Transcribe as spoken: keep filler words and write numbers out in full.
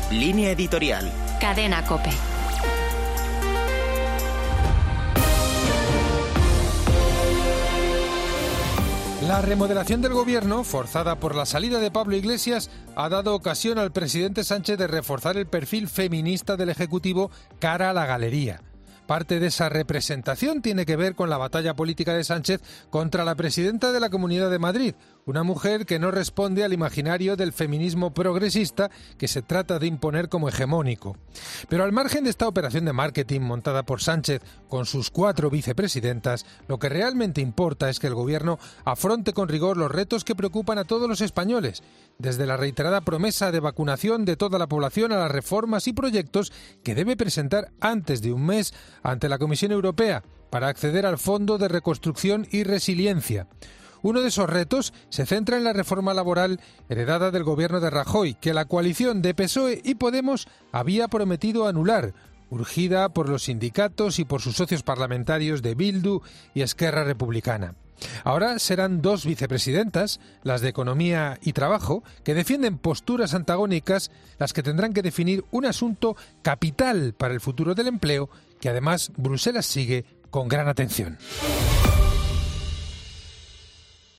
Línea editorial. Cadena COPE. La remodelación del gobierno, forzada por la salida de Pablo Iglesias, ha dado ocasión al presidente Sánchez de reforzar el perfil feminista del Ejecutivo cara a la galería. Parte de esa representación tiene que ver con la batalla política de Sánchez contra la presidenta de la Comunidad de Madrid, una mujer que no responde al imaginario del feminismo progresista que se trata de imponer como hegemónico. Pero al margen de esta operación de marketing montada por Sánchez con sus cuatro vicepresidentas, lo que realmente importa es que el gobierno afronte con rigor los retos que preocupan a todos los españoles, desde la reiterada promesa de vacunación de toda la población a las reformas y proyectos que debe presentar antes de un mes ante la Comisión Europea para acceder al Fondo de Reconstrucción y Resiliencia. Uno de esos retos se centra en la reforma laboral heredada del gobierno de Rajoy, que la coalición de P S O E y Podemos había prometido anular, urgida por los sindicatos y por sus socios parlamentarios de Bildu y Esquerra Republicana. Ahora serán dos vicepresidentas, las de Economía y Trabajo, que defienden posturas antagónicas, las que tendrán que definir un asunto capital para el futuro del empleo, que además Bruselas sigue con gran atención.